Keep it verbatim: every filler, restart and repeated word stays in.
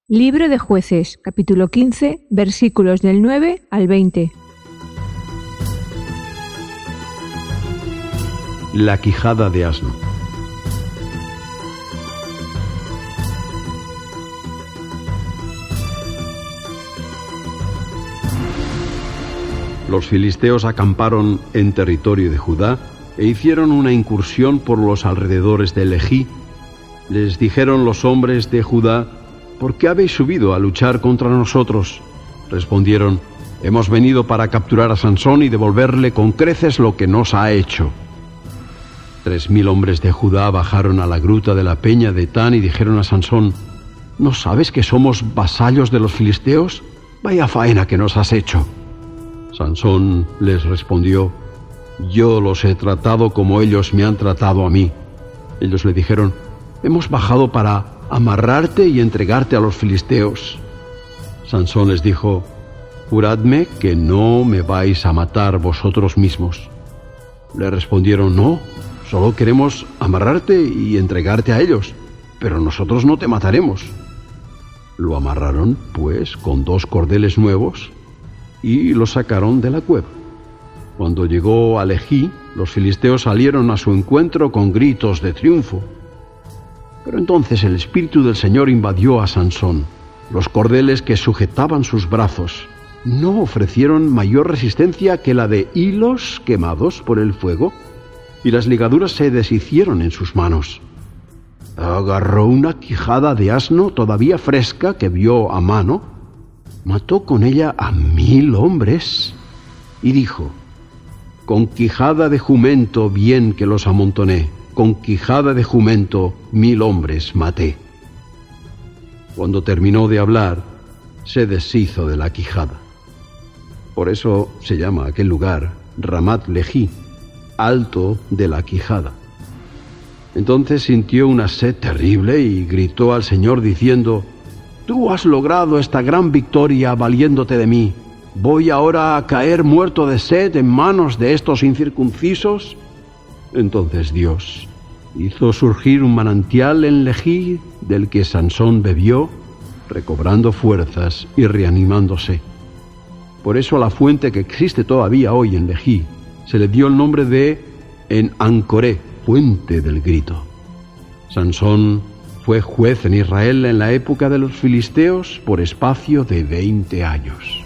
Libro de Jueces, capítulo quince, versículos del nueve al veinte. La quijada de asno. Los filisteos acamparon en territorio de Judá e hicieron una incursión por los alrededores de Lejí. Les dijeron los hombres de Judá: ¿por qué habéis subido a luchar contra nosotros? Respondieron: hemos venido para capturar a Sansón y devolverle con creces lo que nos ha hecho. Tres mil hombres de Judá bajaron a la gruta de la peña de Etán y dijeron a Sansón: ¿no sabes que somos vasallos de los filisteos? Vaya faena que nos has hecho. Sansón les respondió: yo los he tratado como ellos me han tratado a mí. Ellos le dijeron: hemos bajado para amarrarte y entregarte a los filisteos. Sansón les dijo: juradme que no me vais a matar vosotros mismos. Le respondieron: no, solo queremos amarrarte y entregarte a ellos, pero nosotros no te mataremos. Lo amarraron, pues, con dos cordeles nuevos y lo sacaron de la cueva. Cuando llegó a Lejí, los filisteos salieron a su encuentro con gritos de triunfo. Pero entonces el Espíritu del Señor invadió a Sansón. Los cordeles que sujetaban sus brazos no ofrecieron mayor resistencia que la de hilos quemados por el fuego, y las ligaduras se deshicieron en sus manos. Agarró una quijada de asno todavía fresca que vio a mano, mató con ella a mil hombres y dijo: con quijada de jumento bien que los amontoné, con quijada de jumento mil hombres maté. Cuando terminó de hablar, se deshizo de la quijada. Por eso se llama aquel lugar Ramat Lejí, alto de la quijada. Entonces sintió una sed terrible y gritó al Señor diciendo: tú has logrado esta gran victoria valiéndote de mí. ¿Voy ahora a caer muerto de sed en manos de estos incircuncisos? Entonces Dios hizo surgir un manantial en Lejí, del que Sansón bebió, recobrando fuerzas y reanimándose. Por eso a la fuente que existe todavía hoy en Lejí se le dio el nombre de En-Ancoré, fuente del grito. Sansón fue juez en Israel en la época de los filisteos por espacio de veinte años.